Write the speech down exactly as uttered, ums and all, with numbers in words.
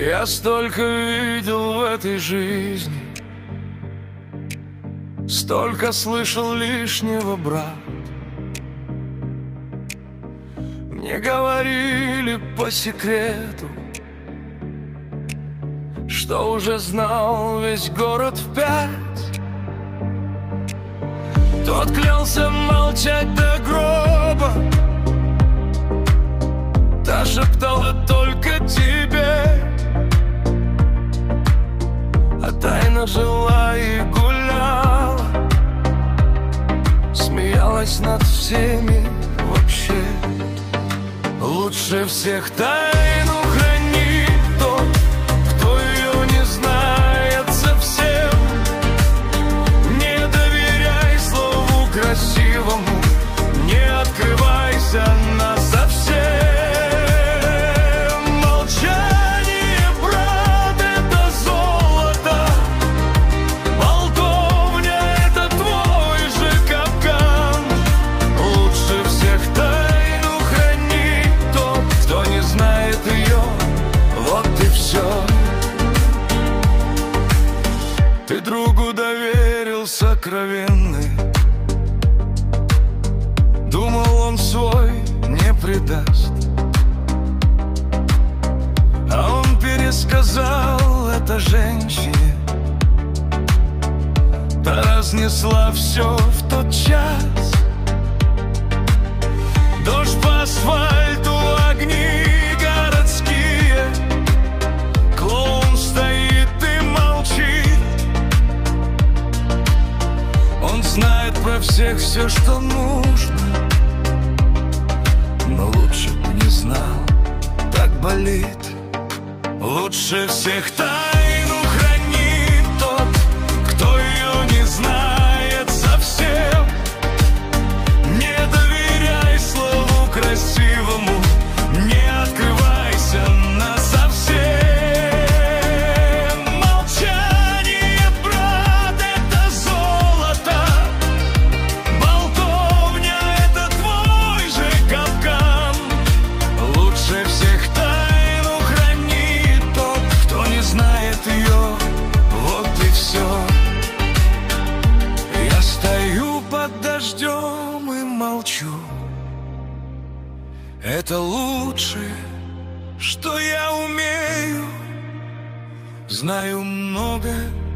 Я столько видел в этой жизни, столько слышал лишнего, брат. Мне говорили по секрету, что уже знал весь город в пять. Тот клялся молчать до гроба, та шептала только тебе, а тайно жила и гуляла, смеялась над всеми вообще. Лучше всех тайну хранит тот, кто ее не знает совсем. Не доверяй слову красивому, не открывайся насовсем. Молчание, брат, это золото, болтовня — это твой же капкан. Лучше всех тайну хранит тот, кто не знает ее, вот и все. Ты другу доверил сокровенный, думал, он свой не предаст, а он пересказал это женщине. Та разнесла все в тот час. Дождь по асфальту, огни городские, клоун стоит и молчит. Он знает про всех все, что нужно, но лучше б не знал, так болит. Лучше всех тайну хранит тот, кто ее не знает совсем. Не доверяй слову красивому, не открывайся насовсем. Молчание, брат, это золото, болтовня — это твой же капкан. Лучше всех тайну хранит тот, кто не знает ее, вот и все. Я стою под дождем и молчу, это лучшее, что я умею. Знаю много